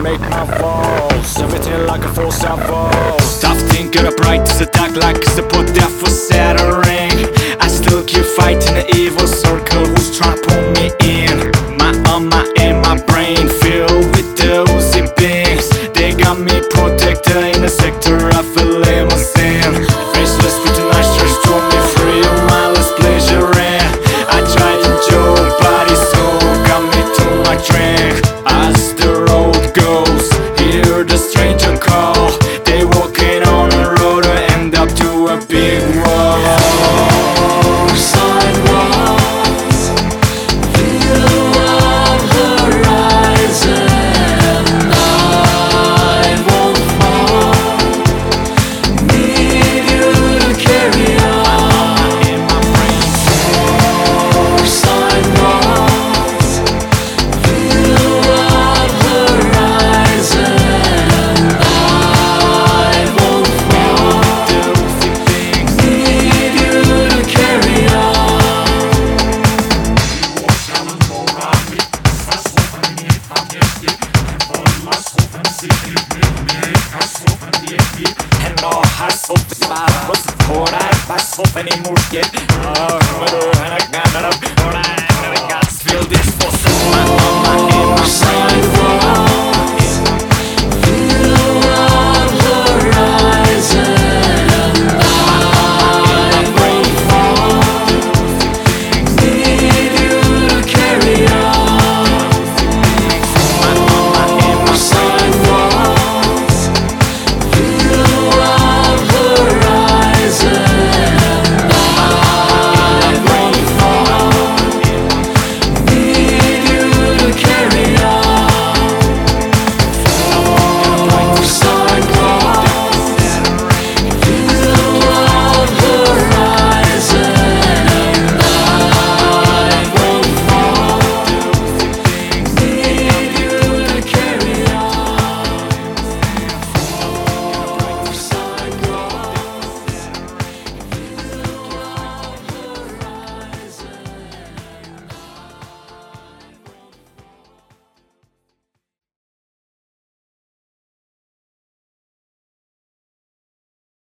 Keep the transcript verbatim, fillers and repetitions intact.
make my walls. Everything like a full walls. Tough thinker, bright as a dark like the pot that for shattering. I still keep fighting the evil circle who's trying to pull me in. My arm, my aim, my brain filled with those beings. They got me protected in the sector of a limousine. Faceless with an ashes drove me free of mindless pleasure. And I tried to joke, but it's so got me to my drink. As the road goes, hear the stranger call. They walking on a road to end up to a big wall. Sidewalks, view of horizon. I won't fall. Need you to carry on. Sidewalks, view of horizon. I won't fall. Need you to carry on. And all has hope, was for I pass off any more yet.